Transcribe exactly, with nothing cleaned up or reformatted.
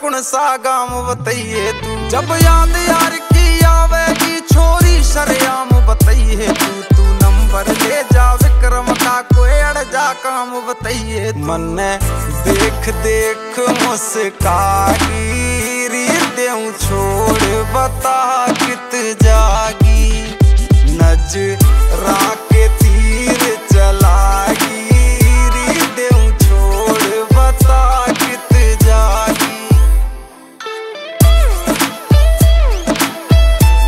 कुण सा गाम बताइए तू। जब याद यार की आवेगी छोरी शरेआम बताइए तू। तू नंबर ले जा विक्रम का कोई अड़ जा काम बताइए। मन देख देख मुस्कागी देऊं छोड़ बता कित जागी नजरा